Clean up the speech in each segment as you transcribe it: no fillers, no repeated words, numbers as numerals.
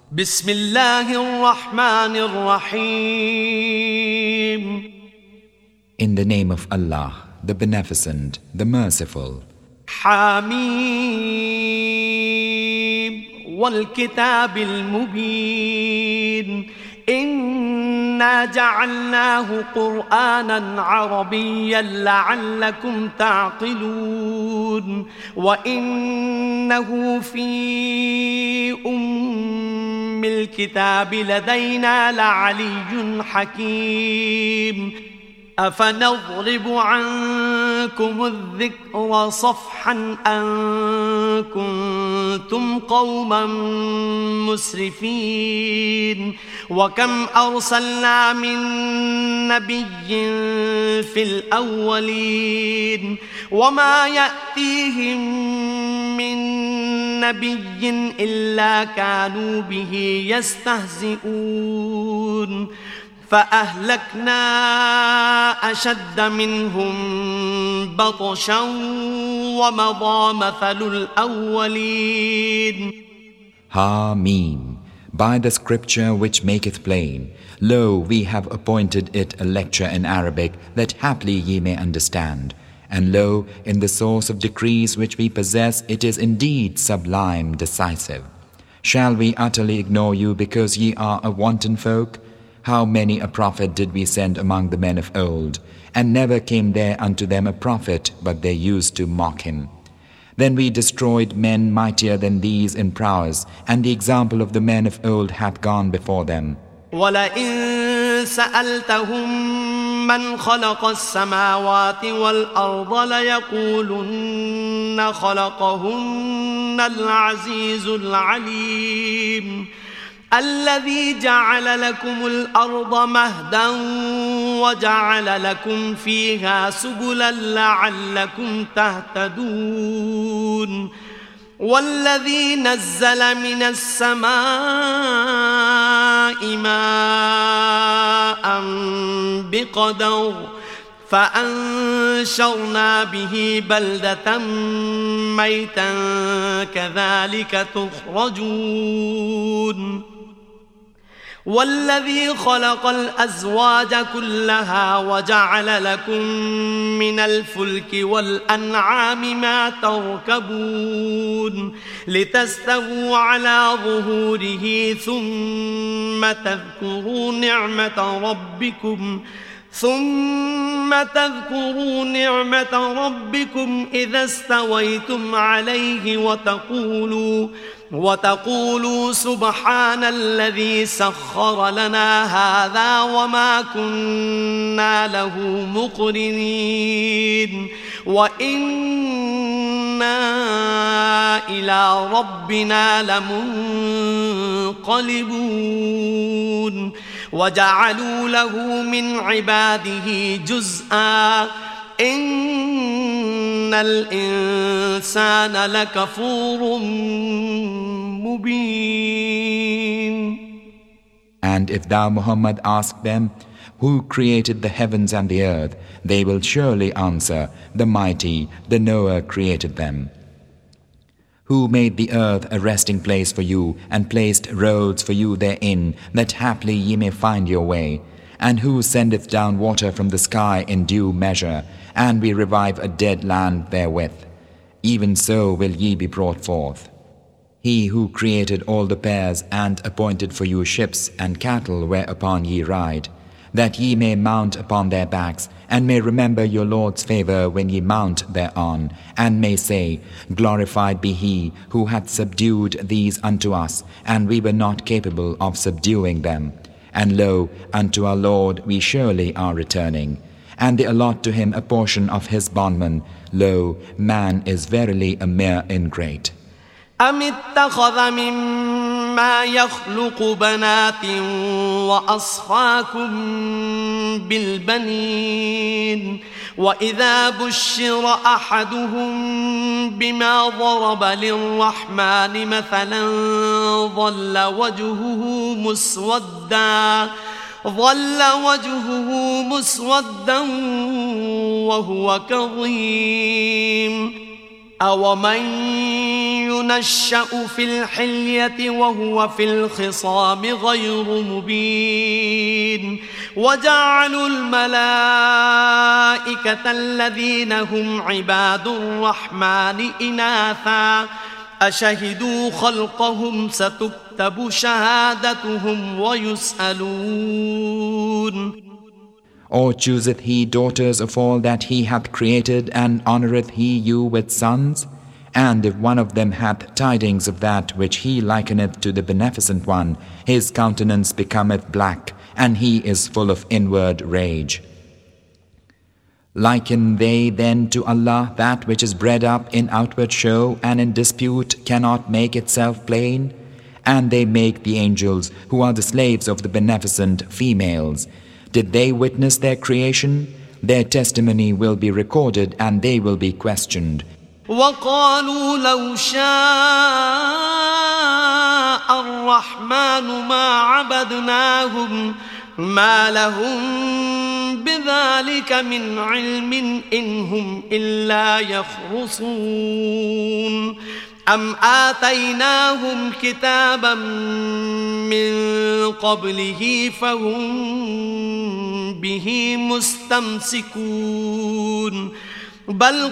بسم الله الرحمن الرحيم. In the name of Allah, the Beneficent, the Merciful. حميم والكتاب المبين إنا جعلناه قرآنا عربيا لعلكم تعقلون وإنه في أم الكتاب لدينا لعلي حكيم أفنضرب عنكم الذكر صفحا أن كنتم قوما مسرفين وكم أرسلنا من نبي في الأولين وما يأتيهم من نبي إلا كانوا به يستهزئون فأهلكنا أشد منهم بطشا ومضى مثل الأولين. Hameen. By the scripture which maketh plain, lo, we have appointed it a lecture in Arabic, that haply ye may understand. And lo, in the source of decrees which we possess, it is indeed sublime, decisive. Shall we utterly ignore you because ye are a wanton folk? How many a prophet did we send among the men of old, and never came there unto them a prophet, but they used to mock him. Then we destroyed men mightier than these in prowess, and the example of the men of old hath gone before them. وَلَئِن سَأَلْتَهُم مَّنْ خَلَقَ السَّمَاوَاتِ وَالْأَرْضَ لَيَقُولُنَّ خَلَقَهُنَّ الْعَزِيزُ الْعَلِيمُ الذي جعل لكم الأرض مهدا وجعل لكم فيها سبلا لعلكم تهتدون والذي نزل من السماء ماء بقدر فأنشرنا به بلدة ميتا كذلك تخرجون والذي خلق الأزواج كلها وجعل لكم من الفلك والأنعام ما تركبون لتستووا على ظهوره ثم تذكروا نعمة ربكم إذا استويتم عليه وتقولوا سبحان الذي سخر لنا هذا وما كنا له مقرنين وإنا إلى ربنا لمنقلبون وجعلوا له من عباده جزءا إن الإنسان لكفور مبين. And if thou, Muhammad, ask them, who created the heavens and the earth, they will surely answer, the Mighty, the Knower created them. Who made the earth a resting place for you, and placed roads for you therein, that haply ye may find your way? And who sendeth down water from the sky in due measure, and we revive a dead land therewith? Even so will ye be brought forth. He who created all the pairs, and appointed for you ships and cattle whereupon ye ride, that ye may mount upon their backs, and may remember your Lord's favor when ye mount thereon, and may say, glorified be He who hath subdued these unto us, and we were not capable of subduing them. And lo, unto our Lord we surely are returning. And they allot to him a portion of his bondman. Lo, man is verily a mere ingrate. أم اتخذ مما يخلق بنات وأصفاكم بالبنين وإذا بشر أحدهم بما ضرب للرحمن مثلا ظل وجهه مسودا وهو كظيم أومن ينشأ في الحلية وهو في الخصام غير مبين وجعلوا الملائكة الذين هم عباد الرحمن إناثا أشهدوا خلقهم ستكتب شهادتهم ويسألون. Or chooseth he daughters of all that he hath created, and honoureth he you with sons? And if one of them hath tidings of that which he likeneth to the Beneficent One, his countenance becometh black, and he is full of inward rage. Liken they then to Allah that which is bred up in outward show, and in dispute cannot make itself plain? And they make the angels, who are the slaves of the Beneficent, females. Did they witness their creation? Their testimony will be recorded and they will be questioned. وقالوا لو شاء الرحمن ما عبدناهم ما لهم بذلك من علم إن هم إلا يخرصون أم آتيناهم كتابا من قبله فهم به مستمسكون بل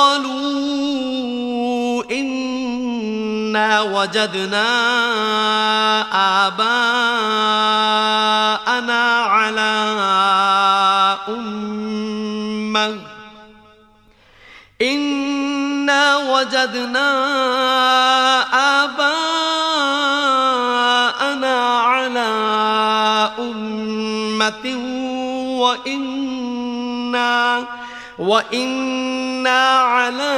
قالوا إنا وجدنا آباءنا على أمة إنا وجدنا آباءنا على أمة وإنا على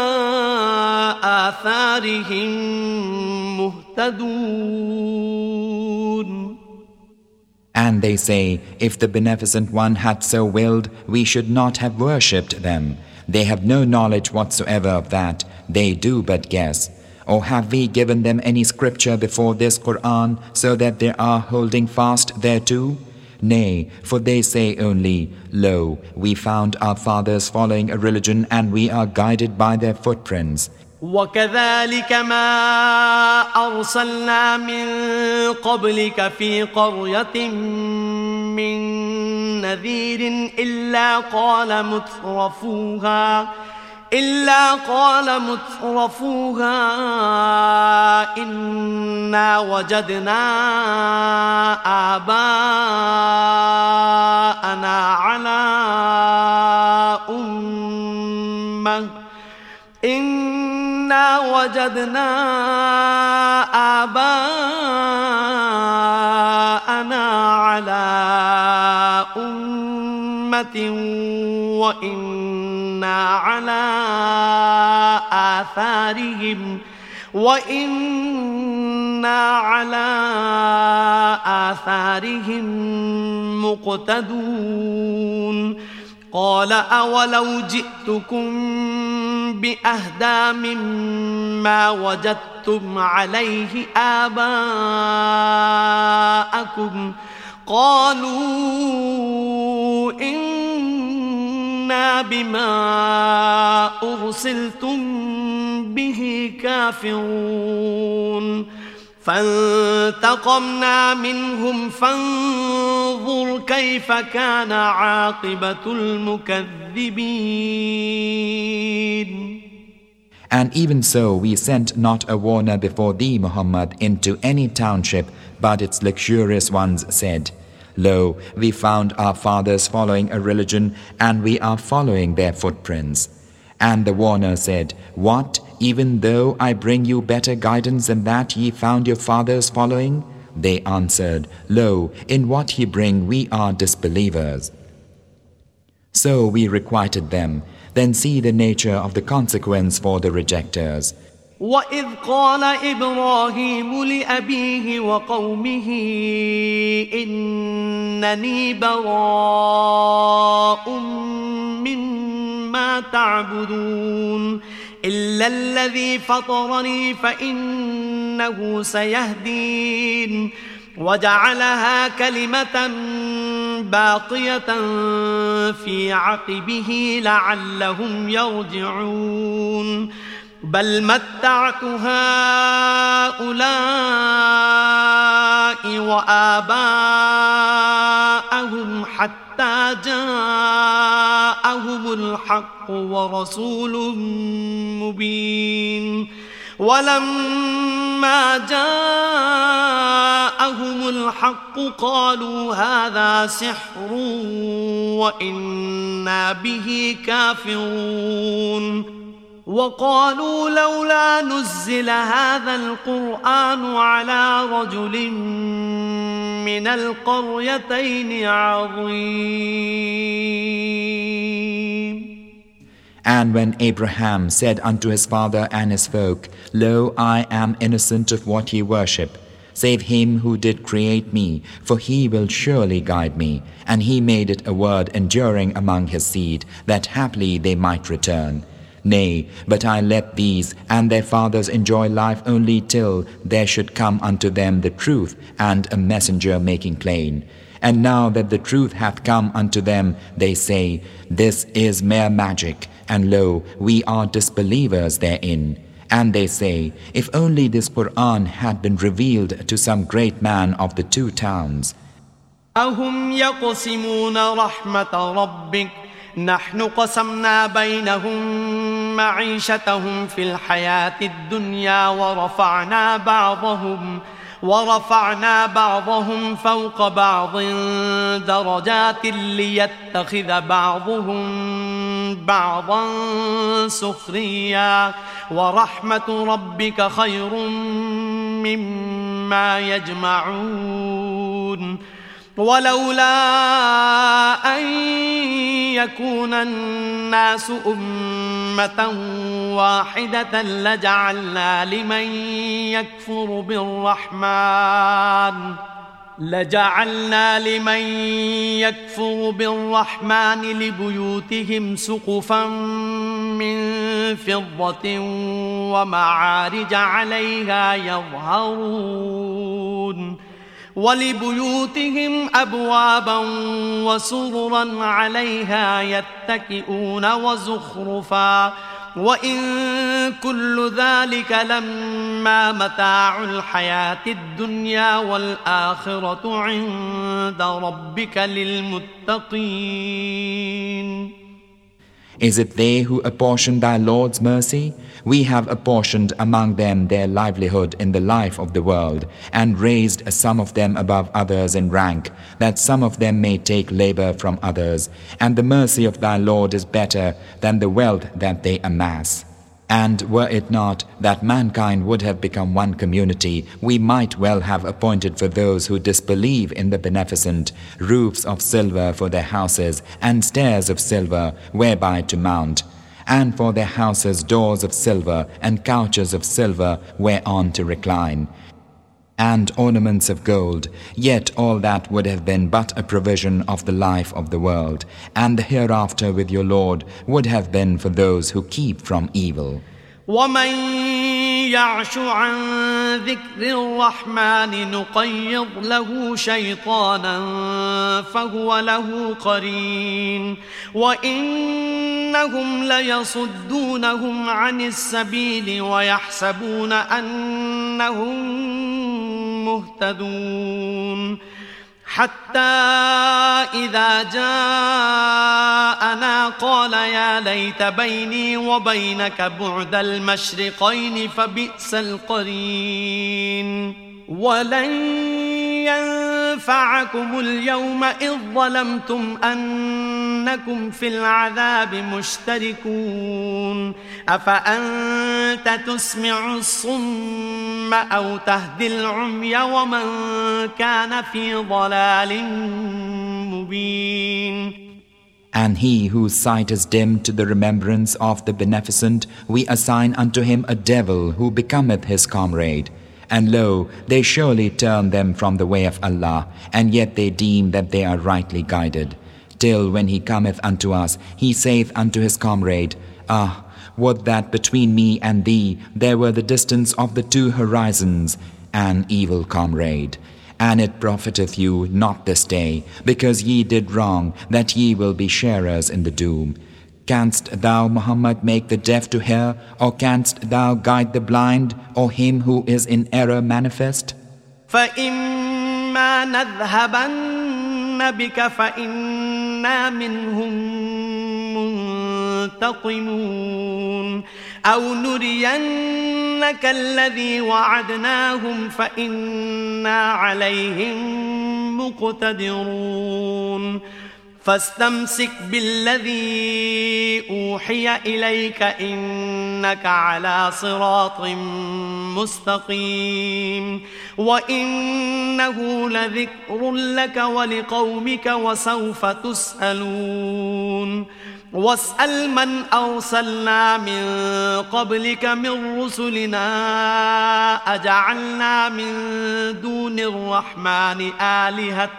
آثارهم مهتدون. And they say, if the Beneficent One had so willed, we should not have worshipped them. They have no knowledge whatsoever of that, they do but guess. Or have we given them any scripture before this Qur'an, so that they are holding fast thereto? Nay, for they say only, Lo, we found our fathers following a religion and we are guided by their footprints. وكذلك ما أرسلنا من قبلك في قرية من نذير إلا قال مترفوها إنا وجدنا آباءنا على أمة إنا وجدنا آباءنا على أمة وإنا على آثارهم مقتدون. قال أولو جئتكم بأهدى مما وجدتم عليه آباءكم قالوا إنا بما أرسلتم به كافرون فانتقمنا منهم فانظر كيف كان عاقبة المكذبين. And even so we sent not a warner before thee, Muhammad, into any township, but its luxurious ones said, Lo, we found our fathers following a religion, and we are following their footprints. And the warner said, What, even though I bring you better guidance than that ye found your fathers following? They answered, Lo, in what ye bring we are disbelievers. So we requited them. Then see the nature of the consequence for the rejectors. وَإِذْ قَالَ إِبْرَاهِيمُ لِأَبِيهِ وَقَوْمِهِ إِنَّنِي بَرَاءٌ مِّمَّا تَعْبُدُونَ إِلَّا الَّذِي فَطَرَنِي فَإِنَّهُ سَيَهْدِينِ وَجَعَلَهَا كَلِمَةً باقية في عقبه لعلهم يرجعون بل متعت هؤلاء وآباءهم حتى جاءهم الحق ورسول مبين ولما جاءهم الحق قالوا هذا سحر وإنا به كافرون وقالوا لولا نزل هذا القرآن على رجل من القريتين عظيم. And when Abraham said unto his father and his folk, Lo, I am innocent of what ye worship, save him who did create me, for he will surely guide me. And he made it a word enduring among his seed, that haply they might return. Nay, but I let these and their fathers enjoy life only till there should come unto them the truth and a messenger making plain. And now that the truth hath come unto them, they say, This is mere magic, and lo, we are disbelievers therein. And they say, If only this Qur'an had been revealed to some great man of the two towns. أهم يقسمون رحمة ربك نحن قسمنا بينهم معيشتهم في الحياة الدنيا ورفعنا بعضهم فوق بعض درجات ليتخذ بعضهم بعضا سخريا ورحمة ربك خير مما يجمعون ولولا أن يكون الناس أمة واحدة لجعلنا لمن يكفر بالرحمن لبيوتهم سقفا من فضة ومعارج عليها يظهرون ولبيوتهم أبوابا وسررا عليها يتكئون وزخرفا وإن كل ذلك لما متاع الحياة الدنيا والآخرة عند ربك للمتقين. Is it they who apportion thy Lord's mercy? We have apportioned among them their livelihood in the life of the world, and raised some of them above others in rank, that some of them may take labor from others. And the mercy of thy Lord is better than the wealth that they amass. And were it not that mankind would have become one community, we might well have appointed for those who disbelieve in the Beneficent roofs of silver for their houses and stairs of silver whereby to mount, and for their houses doors of silver and couches of silver whereon to recline, and ornaments of gold. Yet all that would have been but a provision of the life of the world, and the hereafter with your Lord would have been for those who keep from evil. ومن يعش عن ذكر الرحمن نقيض له شيطانا فهو له قرين وإنهم ليصدونهم عن السبيل ويحسبون أنهم مهتدون حتى إذا جاءنا قال يا ليت بيني وبينك بعد المشرقين فبئس القرين ولن ينفعكم اليوم إذ ظلمتم أنكم في العذاب مشتركون أفأنت تسمع الصم أو تهدي العمي ومن كان في ضلال مبين. And he whose sight is dim to the remembrance of the Beneficent, we assign unto him a devil who becometh his comrade. And lo, they surely turn them from the way of Allah, and yet they deem that they are rightly guided. Till when he cometh unto us, he saith unto his comrade, Ah, would that between me and thee there were the distance of the two horizons, an evil comrade. And it profiteth you not this day, because ye did wrong, that ye will be sharers in the doom. Canst thou, Muhammad, make the deaf to hear, or canst thou guide the blind, or him who is in error manifest? فإما نذهبن بك فإنا منهم منتقمون أو نرينك الذي وعدناهم فإنا عليهم مقتدرون فاستمسك بالذي أوحي إليك إنك على صراط مستقيم وإنه لذكر لك ولقومك وسوف تسألون واسأل من أرسلنا من قبلك من رسلنا أجعلنا من دون الرحمن آلهة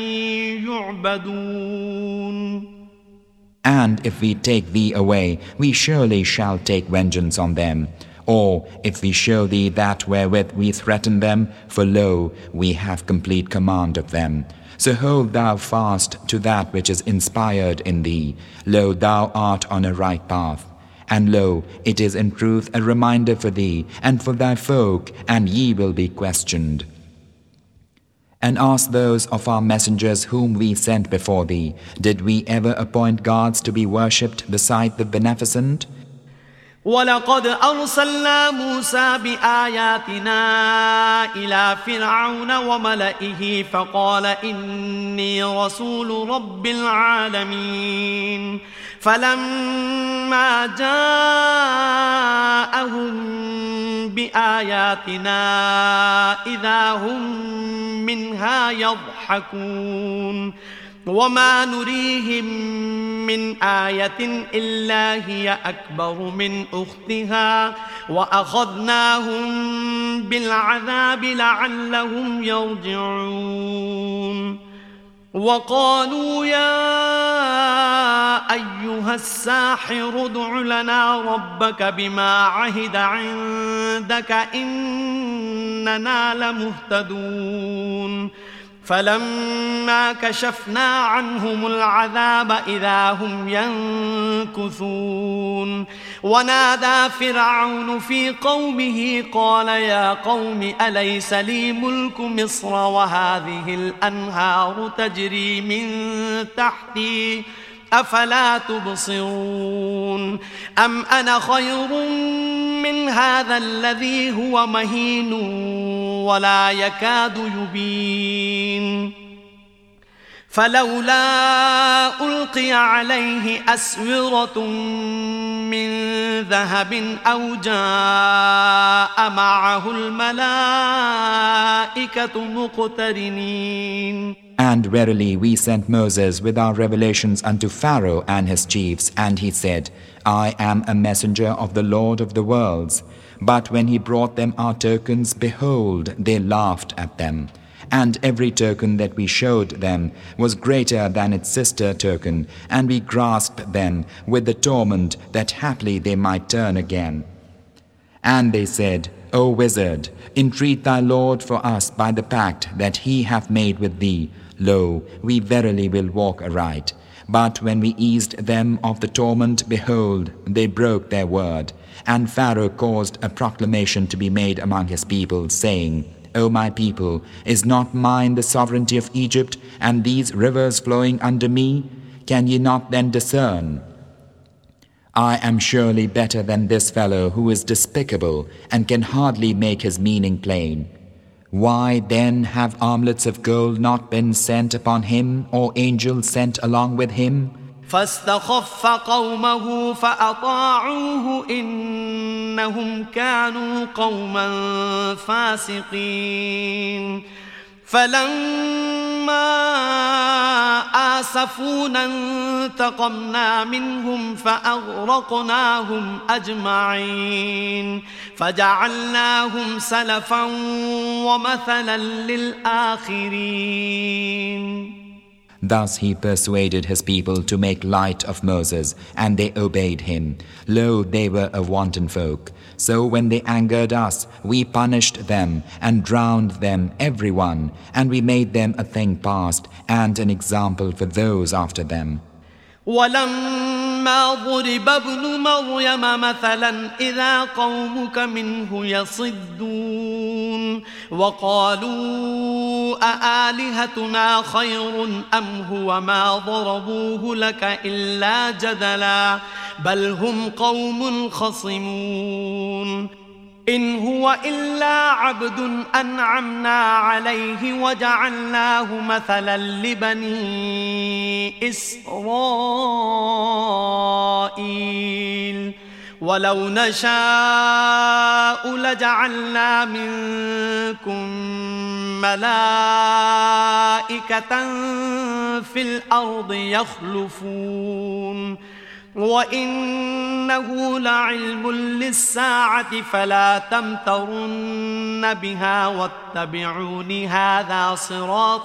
يعبدون. And if we take thee away, we surely shall take vengeance on them. Or if we show thee that wherewith we threaten them, for lo, we have complete command of them. So hold thou fast to that which is inspired in thee. Lo, thou art on a right path. And lo, it is in truth a reminder for thee and for thy folk, and ye will be questioned. And ask those of our messengers whom we sent before thee, did we ever appoint gods to be worshipped beside the Beneficent? ولقد أرسلنا موسى بآياتنا إلى فرعون وملئه فقال إني رسول رب العالمين فلما جاءهم بآياتنا إذا هم منها يضحكون وما نريهم من آية إلا هي أكبر من أختها وأخذناهم بالعذاب لعلهم يرجعون وقالوا يا أيها الساحر ادع لنا ربك بما عهد عندك إننا لمهتدون فلما كشفنا عنهم العذاب إذا هم ينكثون ونادى فرعون في قومه قال يا قوم أليس لي ملك مصر وهذه الأنهار تجري من تحتي أفلا تبصرون أم أنا خير من هذا الذي هو مهين ولا يكاد يبين فلولا ألقي عليه أسورة من ذهب أو جاء معه الملائكة مقترنين. And verily we sent Moses with our revelations unto Pharaoh and his chiefs, and he said, I am a messenger of the Lord of the worlds. But when he brought them our tokens, behold, they laughed at them. And every token that we showed them was greater than its sister token, and we grasped them with the torment that haply they might turn again. And they said, O wizard, entreat thy Lord for us by the pact that he hath made with thee. Lo, we verily will walk aright. But when we eased them of the torment, behold, they broke their word. And Pharaoh caused a proclamation to be made among his people, saying, O my people, is not mine the sovereignty of Egypt, and these rivers flowing under me? Can ye not then discern? I am surely better than this fellow who is despicable and can hardly make his meaning plain. Why then have armlets of gold not been sent upon him, or angels sent along with him? فاستخف قومه فأطاعوه إنهم كانوا قوما فاسقين فلما آسفونا انتقمنا منهم فأغرقناهم أجمعين فجعلناهم سلفا ومثلا للآخرين. Thus he persuaded his people to make light of Moses, and they obeyed him. Lo, they were a wanton folk. So when they angered us, we punished them and drowned them, everyone, and we made them a thing past and an example for those after them. ولما ضرب ابن مريم مثلا إذا قومك منه يصدون وقالوا أآلهتنا خير أم هو ما ضربوه لك إلا جدلا بل هم قوم خصمون إن هو إلا عبد أنعمنا عليه وجعلناه مثلا لبني إسرائيل ولو نشاء لجعلنا منكم ملائكة في الأرض يخلفون وإنه لعلم للساعة فلا تمترن بها واتبعون هذا صراط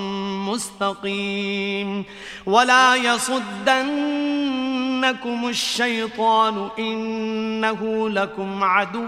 مستقيم ولا يصدنكم الشيطان إنه لكم عدو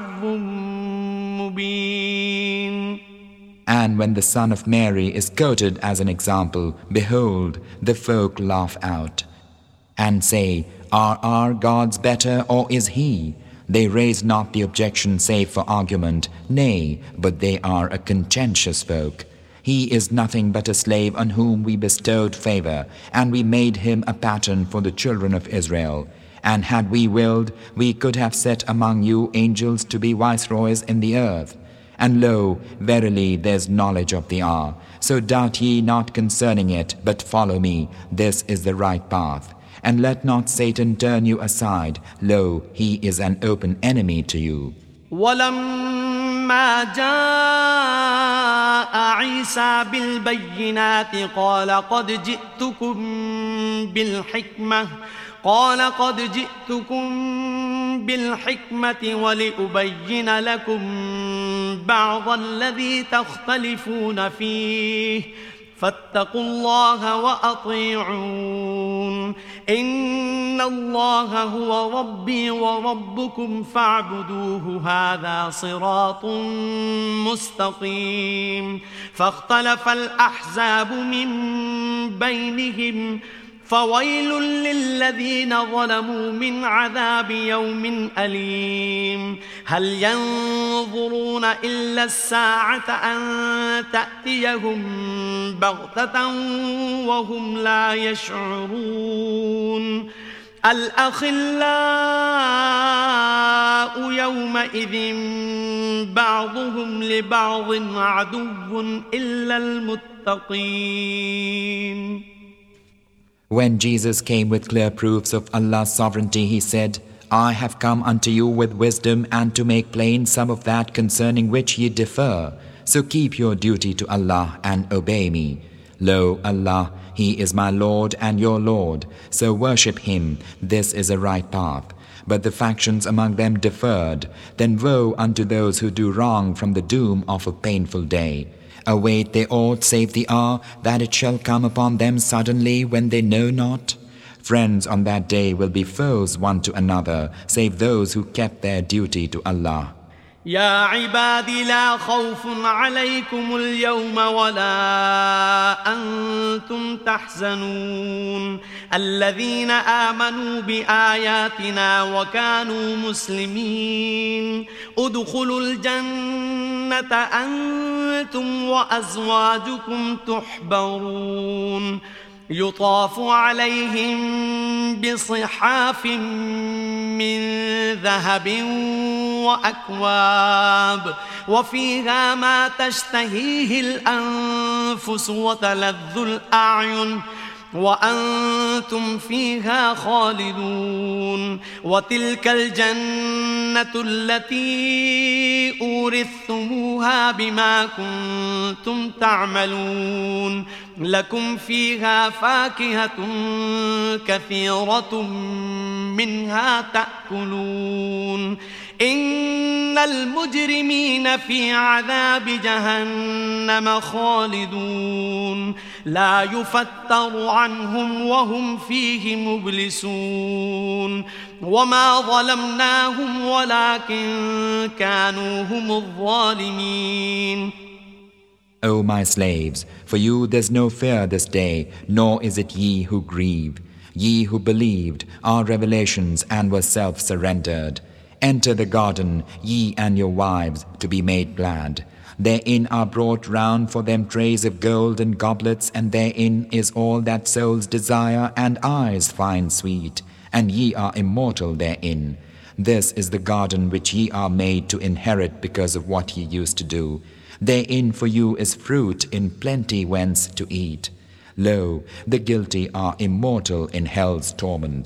مبين. And when the son of Mary is quoted as an example, behold, the folk laugh out and say, Are our gods better, or is he? They raise not the objection save for argument, nay, but they are a contentious folk. He is nothing but a slave on whom we bestowed favor, and we made him a pattern for the children of Israel. And had we willed, we could have set among you angels to be viceroys in the earth. And lo, verily there's knowledge of the hour. So doubt ye not concerning it, but follow me. This is the right path. And let not Satan turn you aside. Lo, he is an open enemy to you. ولما جاء عيسى بالبينات قال قد جئتكم بالحكمة ولأبين لكم بعض الذي تختلفون فيه فاتقوا الله وأطيعون إن الله هو ربي وربكم فاعبدوه هذا صراط مستقيم. فاختلف الأحزاب من بينهم فويل للذين ظلموا من عذاب يوم أليم. هل ينظرون إلا الساعة أن تأتيهم بغتة وهم لا يشعرون. الأخلاء يومئذ بعضهم لبعض عدو إلا المتقين. When Jesus came with clear proofs of Allah's sovereignty, he said, I have come unto you with wisdom and to make plain some of that concerning which ye differ. So keep your duty to Allah and obey me. Lo, Allah, He is my Lord and your Lord, so worship Him. This is a right path. But the factions among them differed. Then woe unto those who do wrong from the doom of a painful day. Await they aught save the hour that it shall come upon them suddenly when they know not? Friends on that day will be foes one to another, save those who kept their duty to Allah. يا عبادي لا خوف عليكم اليوم ولا أنتم تحزنون الذين آمنوا بآياتنا وكانوا مسلمين ادخلوا الجنة أنتم وأزواجكم تحبرون يطاف عليهم بصحاف من ذهب وأكواب وفيها ما تشتهيه الأنفس وتلذ الأعين وأنتم فيها خالدون وتلك الجنة التي أورثتموها بما كنتم تعملون لكم فيها فاكهة كثيرة منها تأكلون إن المجرمين في عذاب جهنم خالدون لا يفتر عنهم وهم فيه مبلسون وما ظلمناهم ولكن كانوا هم الظالمين. O my slaves, for you there's no fear this day, nor is it ye who grieve. Ye who believed our revelations and were self-surrendered, enter the garden, ye and your wives, to be made glad. Therein are brought round for them trays of gold and goblets, and therein is all that souls desire and eyes find sweet, and ye are immortal therein. This is the garden which ye are made to inherit because of what ye used to do. Therein for you is fruit in plenty whence to eat. Lo, the guilty are immortal in hell's torment.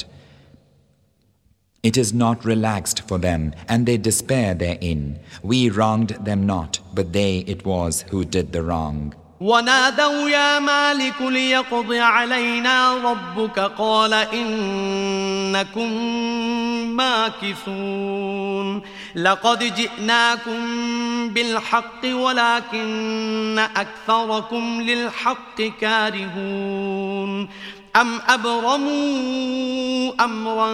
It is not relaxed for them, and they despair therein. We wronged them not, but they it was who did the wrong. ونادوا يا مالك ليقض علينا ربك قال إنكم ماكثون لقد جئناكم بالحق ولكن أكثركم للحق كارهون أم أبرموا أمرا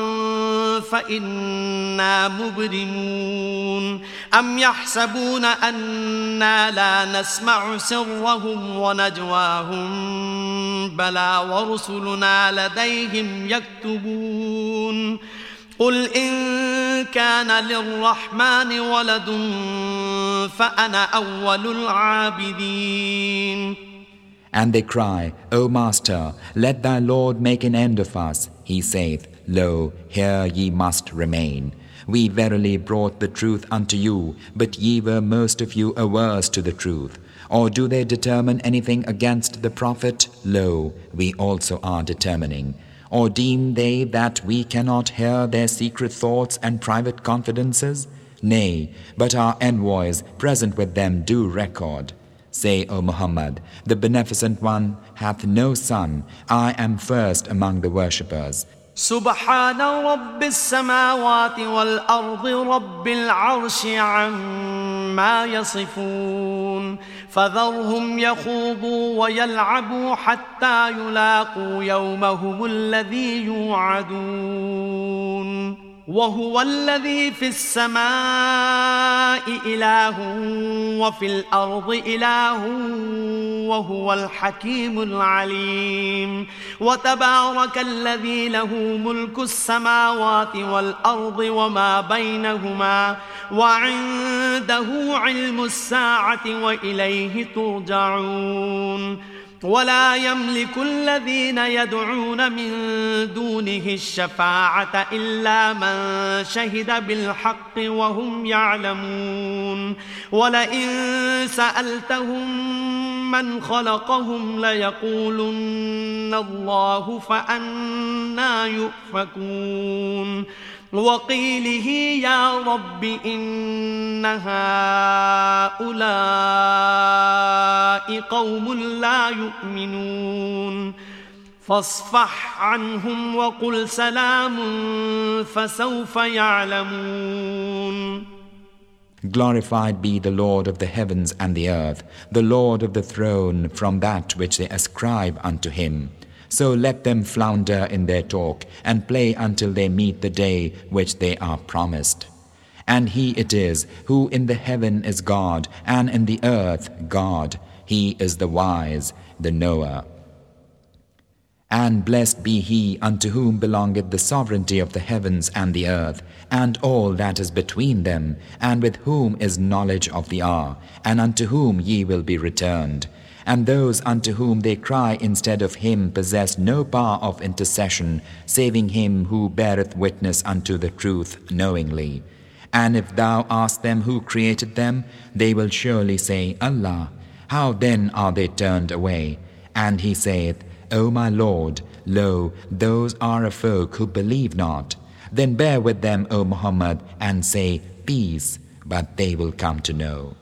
فإنا مبرمون أم يحسبون أنا لا نسمع سرهم ونجواهم بلى ورسلنا لديهم يكتبون قل إن كان للرحمن ولد فأنا أول العابدين. And they cry, O Master, let thy Lord make an end of us. He saith, Lo, here ye must remain. We verily brought the truth unto you, but ye were most of you averse to the truth. Or do they determine anything against the Prophet? Lo, we also are determining. Or deem they that we cannot hear their secret thoughts and private confidences? Nay, but our envoys present with them do record. Say, O Muhammad, the Beneficent One hath no son. I am first among the worshippers. سبحان رب السماوات والأرض رب العرش عما يصفون فذرهم يخوضوا ويلعبوا حتى يلاقوا يومهم الذي يوعدون وهو الذي في السماء إله وفي الأرض إله وهو الحكيم العليم وتبارك الذي له ملك السماوات والأرض وما بينهما وعنده علم الساعة وإليه ترجعون ولا يملك الذين يدعون من دونه الشفاعة إلا من شهد بالحق وهم يعلمون ولئن سألتهم من خلقهم ليقولن الله فأنى يؤفكون وقيله يا رب إن هؤلاء قوم لا يؤمنون فاصفح عنهم وقل سلام فسوف يعلمون. Glorified be the Lord of the heavens and the earth, the Lord of the throne from that which they ascribe unto him. So let them flounder in their talk and play until they meet the day which they are promised. And he it is who in the heaven is God and in the earth God. He is the wise, the knower. And blessed be he unto whom belongeth the sovereignty of the heavens and the earth, and all that is between them, and with whom is knowledge of the hour, and unto whom ye will be returned. And those unto whom they cry instead of him possess no power of intercession, saving him who beareth witness unto the truth knowingly. And if thou ask them who created them, they will surely say, Allah. How then are they turned away? And he saith, O my Lord, lo, those are a folk who believe not. Then bear with them, O Muhammad, and say, Peace, but they will come to know.